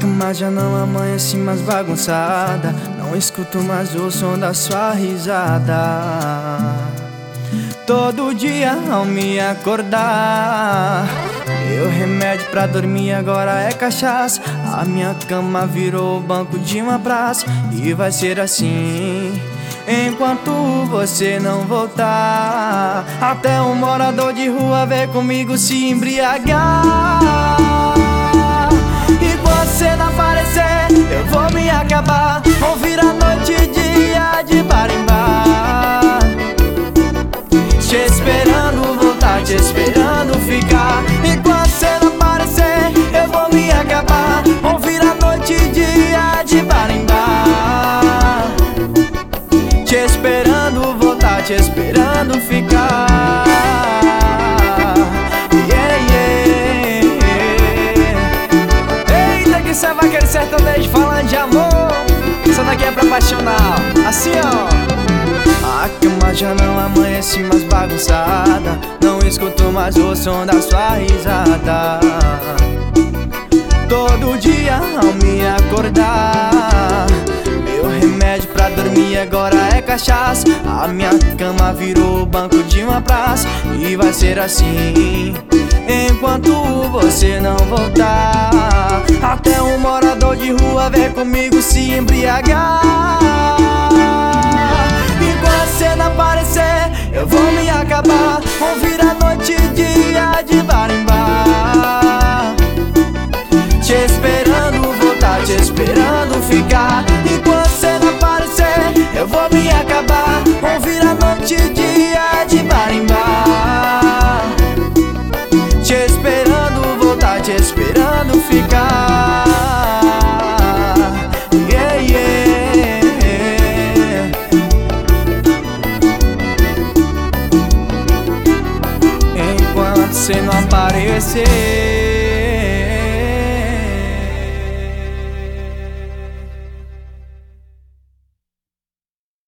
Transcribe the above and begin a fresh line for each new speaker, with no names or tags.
cama já não amanhece mais bagunçada, não escuto mais o som da sua risada. Todo dia ao me acordar, meu remédio pra dormir agora é cachaça. A minha cama virou o banco de uma praça, e vai ser assim enquanto você não voltar. Até um morador de rua vem comigo se embriagar. E você não aparecer, eu vou me acabar. Vou virar noite e dia de bar em bar, te esperando voltar, te esperando ficar. E quando você não aparecer, eu vou me acabar. Vou virar noite e dia de bar em bar, te esperando voltar, te esperando ficar. Yeah, yeah. Eita, que cê vai querer sertanejo falando de amor. Isso daqui é pra apaixonar. Assim, ó. A cama já não amanhece mais bagunçada, não escuto mais o som da sua risada. Todo dia ao me acordar, meu remédio pra dormir agora é cachaça. A minha cama virou o banco de uma praça, e vai ser assim enquanto você não voltar. Até um morador de rua vem comigo se embriagar. E quando você não aparecer, eu vou me acabar. Vou virar noite e dia de bar em bar, te esperando voltar, te esperando ficar. E quando você não aparecer, eu vou me acabar. Vou virar noite e dia de bar em bar, te esperando voltar, te esperando ficar. Yeah, yeah. Enquanto você não aparecer,